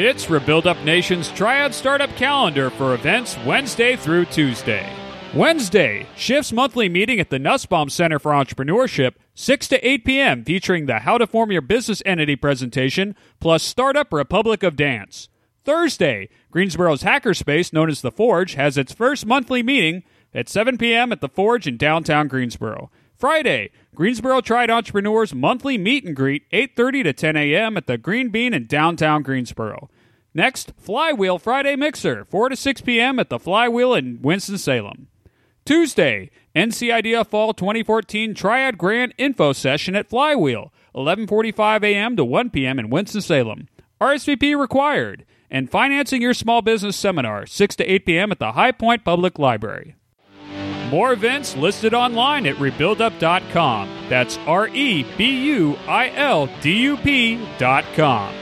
It's Rebuild Up Nation's Triad Startup Calendar for events Wednesday through Tuesday. Wednesday, Shift's monthly meeting at the Nussbaum Center for Entrepreneurship, 6 to 8 p.m., featuring the How to Form Your Business Entity presentation, plus Startup Republic of Dance. Thursday, Greensboro's hackerspace, known as The Forge, has its first monthly meeting at 7 p.m. at The Forge in downtown Greensboro. Friday, Greensboro Triad Entrepreneurs monthly meet and greet, 8:30 to 10 a.m. at the Green Bean in downtown Greensboro. Next, Flywheel Friday Mixer, 4 to 6 p.m. at the Flywheel in Winston-Salem. Tuesday, NC Idea Fall 2014 Triad Grand Info Session at Flywheel, 11:45 a.m. to 1 p.m. in Winston-Salem. RSVP required. And Financing Your Small Business Seminar, 6 to 8 p.m. at the High Point Public Library. More events listed online at rebuildup.com. That's REBUILDUP.com.